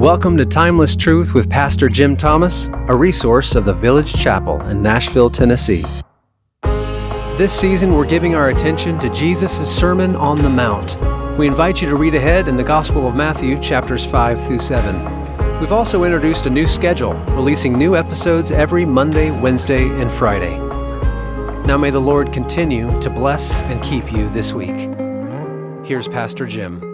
Welcome to Timeless Truth with Pastor Jim Thomas, a resource of the Village Chapel in Nashville, Tennessee. This season, we're giving our attention to Jesus' Sermon on the Mount. We invite you to read ahead in the Gospel of Matthew, chapters 5 through 7. We've also introduced a new schedule, releasing new episodes every Monday, Wednesday, and Friday. Now may the Lord continue to bless and keep you this week. Here's Pastor Jim.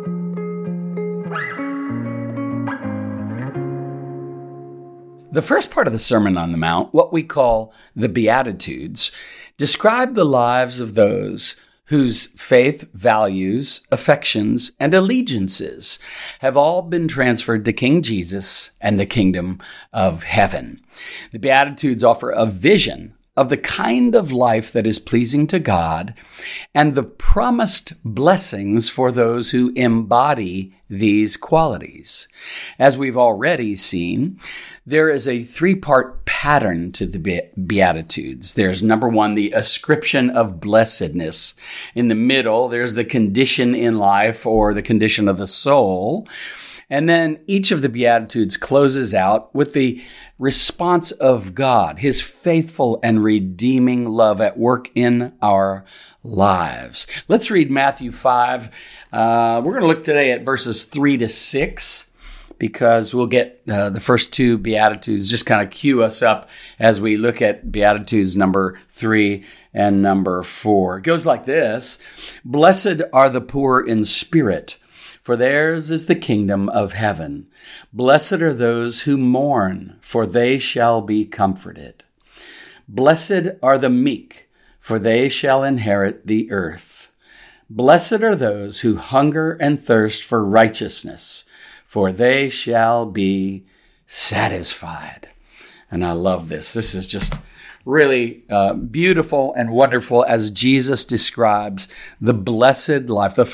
The first part of the Sermon on the Mount, what we call the Beatitudes, describe the lives of those whose faith, values, affections, and allegiances have all been transferred to King Jesus and the kingdom of heaven. The Beatitudes offer a vision of the kind of life that is pleasing to God and the promised blessings for those who embody these qualities. As we've already seen, there is a three-part pattern to the Beatitudes. There's number one, the ascription of blessedness. In the middle, there's the condition in life or the condition of the soul. And then each of the Beatitudes closes out with the response of God, His faithful and redeeming love at work in our lives. Let's read Matthew 5. We're going to look today at verses 3 to 6 because we'll get the first two Beatitudes, just kind of cue us up as we look at Beatitudes number 3 and number 4. It goes like this: Blessed are the poor in spirit, for theirs is the kingdom of heaven. Blessed are those who mourn, for they shall be comforted. Blessed are the meek, for they shall inherit the earth. Blessed are those who hunger and thirst for righteousness, for they shall be satisfied. And I love this. This is just really beautiful and wonderful as Jesus describes the blessed life, the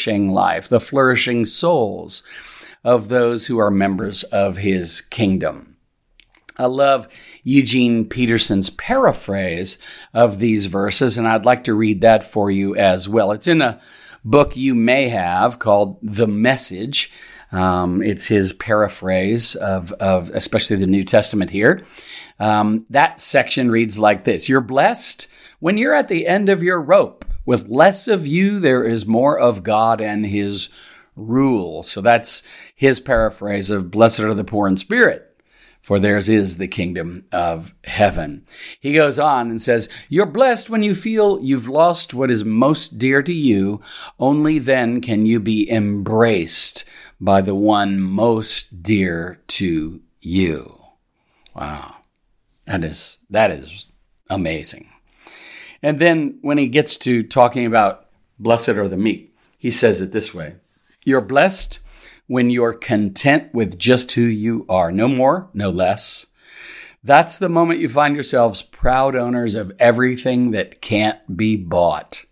flourishing souls of those who are members of His kingdom. I love Eugene Peterson's paraphrase of these verses, and I'd like to read that for you as well. It's in a book you may have called The Message. It's his paraphrase of especially the New Testament here. That section reads like this: You're blessed when you're at the end of your rope. With less of you, there is more of God and His rule. So that's his paraphrase of blessed are the poor in spirit, for theirs is the kingdom of heaven. He goes on and says, You're blessed when you feel you've lost what is most dear to you. Only then can you be embraced by the one most dear to you. Wow. That is amazing. And then when he gets to talking about blessed are the meek, he says it this way: You're blessed when you're content with just who you are. No more, no less. That's the moment you find yourselves proud owners of everything that can't be bought.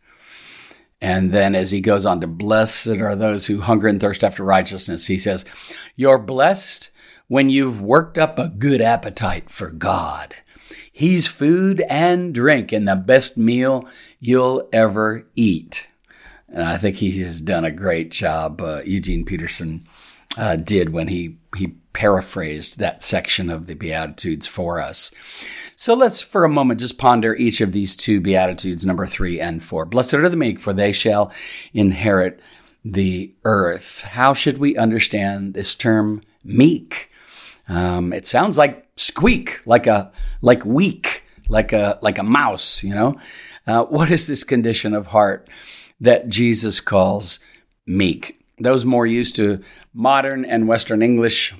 And then as he goes on to blessed are those who hunger and thirst after righteousness, he says, You're blessed when you've worked up a good appetite for God. He's food and drink and the best meal you'll ever eat. And I think he has done a great job, Eugene Peterson did when he paraphrased that section of the Beatitudes for us. So let's, for a moment, just ponder each of these two Beatitudes, number 3 and 4. Blessed are the meek, for they shall inherit the earth. How should we understand this term meek? It sounds like squeak, like weak, like a mouse, you know? What is this condition of heart that Jesus calls meek? Those more used to modern and Western English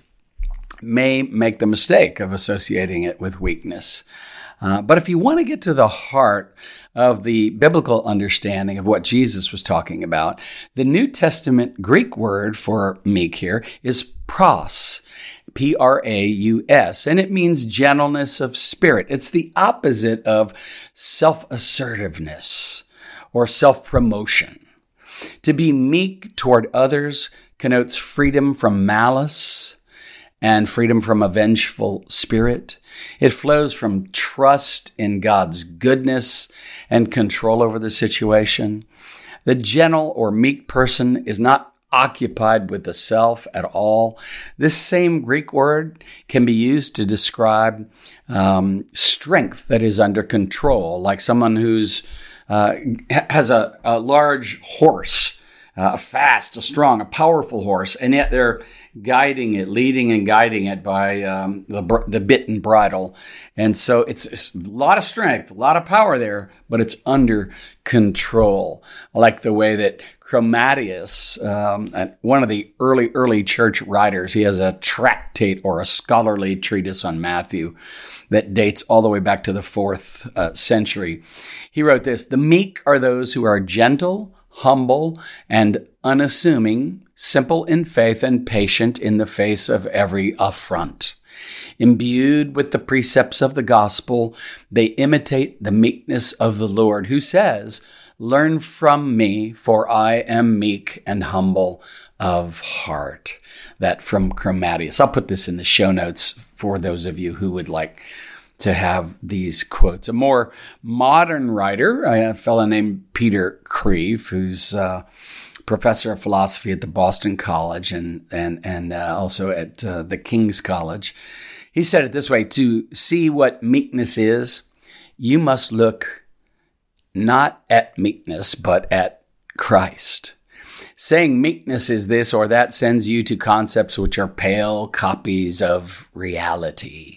may make the mistake of associating it with weakness. But if you want to get to the heart of the biblical understanding of what Jesus was talking about, the New Testament Greek word for meek here is pros, P-R-A-U-S, and it means gentleness of spirit. It's the opposite of self-assertiveness or self-promotion. To be meek toward others connotes freedom from malice and freedom from a vengeful spirit. It flows from trust in God's goodness and control over the situation. The gentle or meek person is not occupied with the self at all. This same Greek word can be used to describe strength that is under control, like someone who's has a large horse, a fast, a strong, a powerful horse, and yet they're guiding it, leading and guiding it by the bit and bridle. And so it's a lot of strength, a lot of power there, but it's under control. I like the way that Chromatius, one of the early church writers, he has a tractate or a scholarly treatise on Matthew that dates all the way back to the 4th century. He wrote this: "The meek are those who are gentle, humble, and unassuming, simple in faith, and patient in the face of every affront. Imbued with the precepts of the gospel, they imitate the meekness of the Lord, who says, 'Learn from me, for I am meek and humble of heart.'" That from Chromatius. I'll put this in the show notes for those of you who would like to have these quotes. A more modern writer, a fellow named Peter Kreeft, who's professor of philosophy at the Boston College and also at the King's College. He said it this way: "To see what meekness is, you must look not at meekness, but at Christ. Saying meekness is this or that sends you to concepts which are pale copies of reality.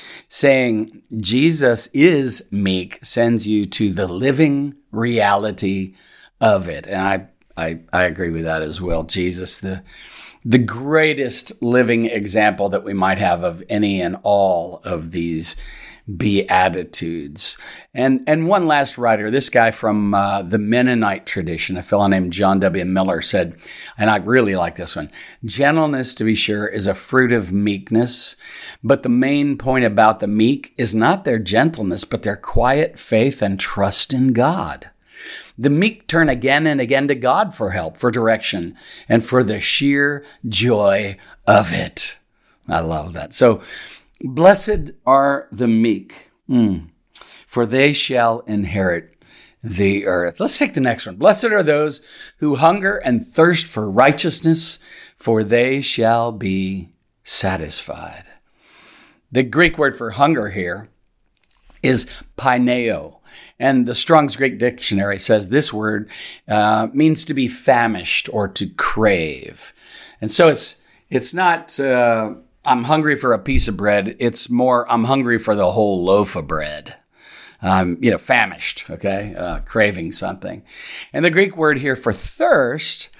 Saying Jesus is meek sends you to the living reality of it." And I agree with that as well. Jesus, the greatest living example that we might have of any and all of these Beatitudes. And one last writer, this guy from the Mennonite tradition, a fellow named John W. Miller, said, and I really like this one: "Gentleness, to be sure, is a fruit of meekness, but the main point about the meek is not their gentleness, but their quiet faith and trust in God. The meek turn again and again to God for help, for direction, and for the sheer joy of it." I love that. So, blessed are the meek, for they shall inherit the earth. Let's take the next one. "Blessed are those who hunger and thirst for righteousness, for they shall be satisfied." The Greek word for hunger here is paineo. And the Strong's Greek Dictionary says this word means to be famished or to crave. And so it's not I'm hungry for a piece of bread. It's more I'm hungry for the whole loaf of bread. Famished, okay, craving something. And the Greek word here for thirst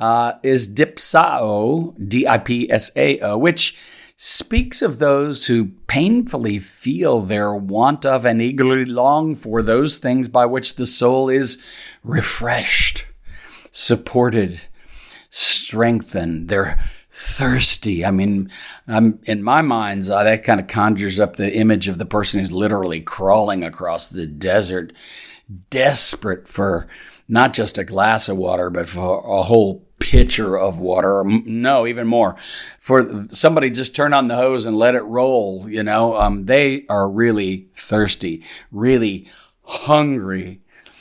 is dipsao, D-I-P-S-A-O, which speaks of those who painfully feel their want of and eagerly long for those things by which the soul is refreshed, supported, strengthened. They're thirsty. I mean, in my mind, that kind of conjures up the image of the person who's literally crawling across the desert, desperate for not just a glass of water, but for a whole pitcher of water. No, even more. For somebody just turn on the hose and let it roll, they are really thirsty, really hungry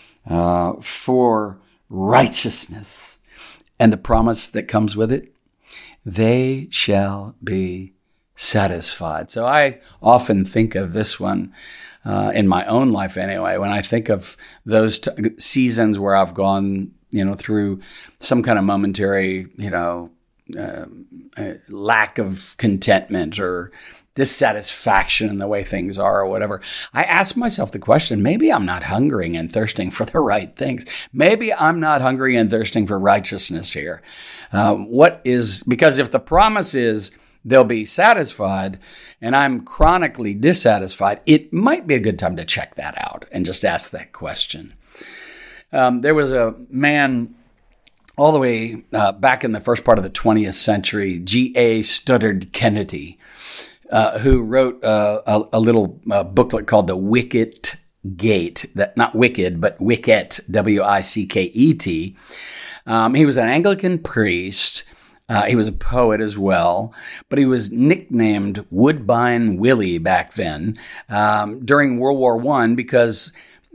for righteousness and the promise that comes with it. They shall be satisfied. So I often think of this one in my own life anyway, when I think of those seasons where I've gone, through some kind of momentary, lack of contentment or dissatisfaction in the way things are or whatever. I ask myself the question, maybe I'm not hungering and thirsting for the right things. Maybe I'm not hungry and thirsting for righteousness here. Because if the promise is they'll be satisfied and I'm chronically dissatisfied, it might be a good time to check that out and just ask that question. There was a man all the way back in the first part of the 20th century, G.A. Studdard Kennedy, who wrote a little booklet called The Wicket Gate. Not wicked, but Wicket, W-I-C-K-E-T. He was an Anglican priest. He was a poet as well, but he was nicknamed Woodbine Willie back then during World War I because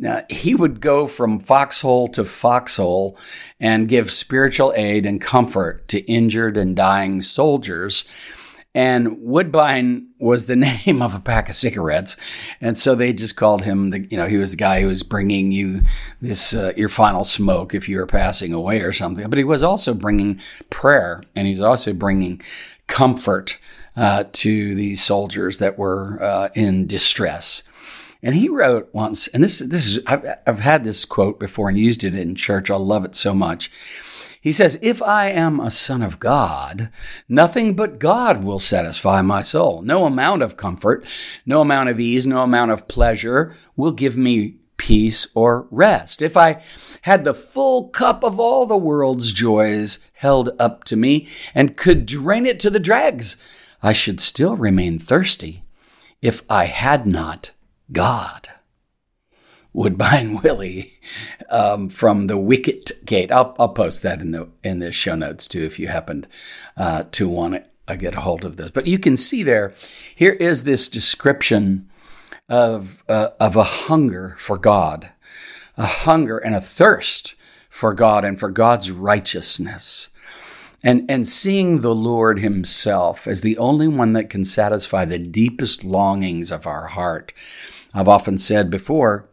he would go from foxhole to foxhole and give spiritual aid and comfort to injured and dying soldiers. And Woodbine was the name of a pack of cigarettes. And so they just called him, he was the guy who was bringing you this, your final smoke if you were passing away or something. But he was also bringing prayer, and he's also bringing comfort to these soldiers that were in distress. And he wrote once, and this is I've had this quote before and used it in church. I love it so much. He says, "If I am a son of God, nothing but God will satisfy my soul. No amount of comfort, no amount of ease, no amount of pleasure will give me peace or rest. If I had the full cup of all the world's joys held up to me and could drain it to the dregs, I should still remain thirsty if I had not God." Woodbine Willie from the Wicket Gate. I'll post that in the show notes too if you happened to want to get a hold of this. But you can see here is this description of a hunger for God, a hunger and a thirst for God and for God's righteousness. And seeing the Lord himself as the only one that can satisfy the deepest longings of our heart. I've often said before,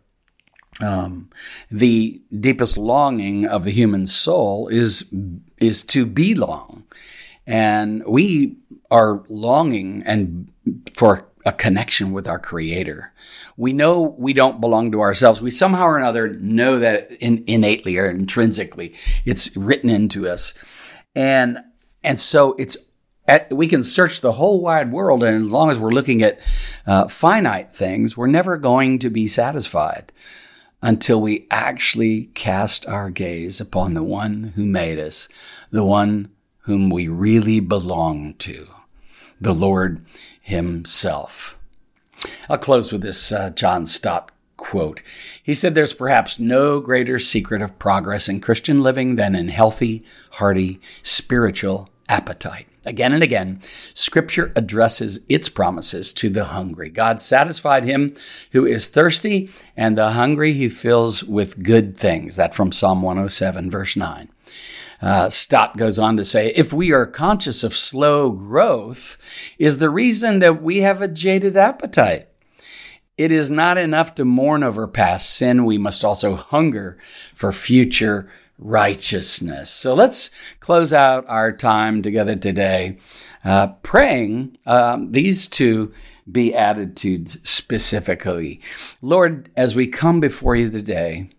the deepest longing of the human soul is to belong. And we are longing for a connection with our Creator. We know we don't belong to ourselves. We somehow or another know that innately or intrinsically. It's written into us. And so we can search the whole wide world, and as long as we're looking at finite things, we're never going to be satisfied until we actually cast our gaze upon the one who made us, the one whom we really belong to, the Lord himself. I'll close with this John Stott quote. He said, "There's perhaps no greater secret of progress in Christian living than in healthy, hearty, spiritual appetite." Again and again, Scripture addresses its promises to the hungry. God satisfied him who is thirsty, and the hungry he fills with good things. That from Psalm 107, verse 9. Stott goes on to say, "If we are conscious of slow growth, is the reason that we have a jaded appetite. It is not enough to mourn over past sin. We must also hunger for future righteousness." So let's close out our time together today, praying these two Beatitudes specifically. Lord, as we come before you today,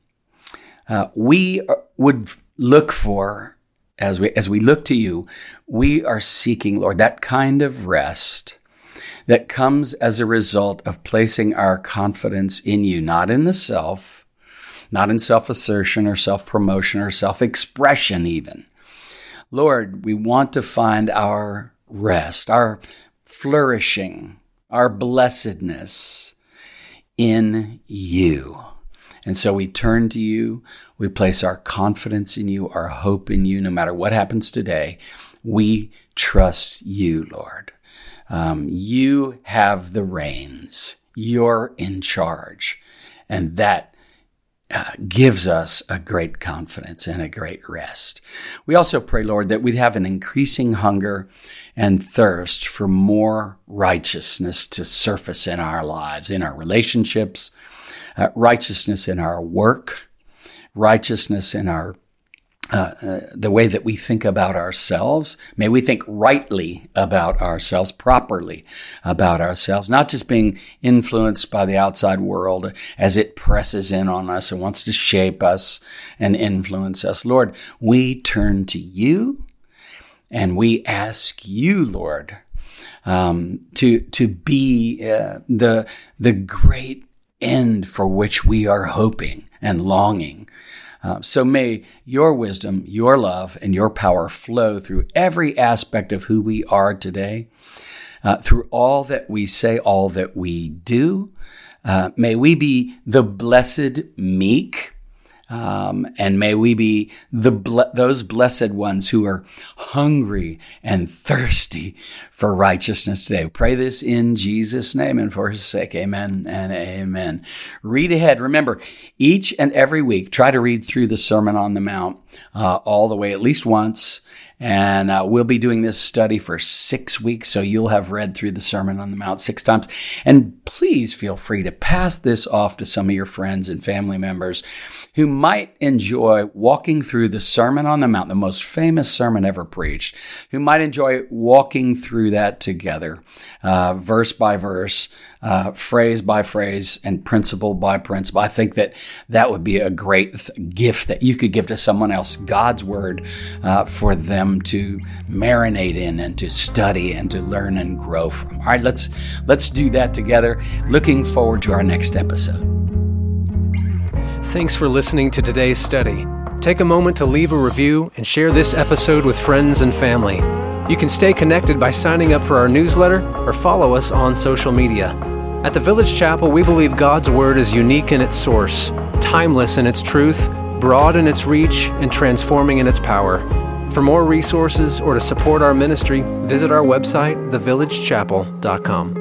we would look for, as we look to you, we are seeking, Lord, that kind of rest that comes as a result of placing our confidence in you, not in the self, not in self-assertion or self-promotion or self-expression even. Lord, we want to find our rest, our flourishing, our blessedness in you. And so we turn to you, we place our confidence in you, our hope in you, no matter what happens today. We trust you, Lord. You have the reins. You're in charge. And that gives us a great confidence and a great rest. We also pray, Lord, that we'd have an increasing hunger and thirst for more righteousness to surface in our lives, in our relationships, righteousness in our work, righteousness in our the way that we think about ourselves. May we think rightly about ourselves, properly about ourselves, not just being influenced by the outside world as it presses in on us and wants to shape us and influence us. Lord, we turn to you and we ask you, Lord, to be the great end for which we are hoping and longing. So may your wisdom, your love, and your power flow through every aspect of who we are today, through all that we say, all that we do. May we be the blessed meek And may we be those blessed ones who are hungry and thirsty for righteousness today. We pray this in Jesus' name and for his sake. Amen and amen. Read ahead. Remember, each and every week, try to read through the Sermon on the Mount all the way, at least once. And we'll be doing this study for 6 weeks, so you'll have read through the Sermon on the Mount 6 times. And please feel free to pass this off to some of your friends and family members who might enjoy walking through the Sermon on the Mount, the most famous sermon ever preached, who might enjoy walking through that together, verse by verse, phrase by phrase, and principle by principle. I think that would be a great gift that you could give to someone else, God's Word, for them to marinate in and to study and to learn and grow from. All right, let's do that together. Looking forward to our next episode. Thanks for listening to today's study. Take a moment to leave a review and share this episode with friends and family. You can stay connected by signing up for our newsletter or follow us on social media. At the Village Chapel, we believe God's Word is unique in its source, timeless in its truth, broad in its reach, and transforming in its power. For more resources or to support our ministry, visit our website, thevillagechapel.com.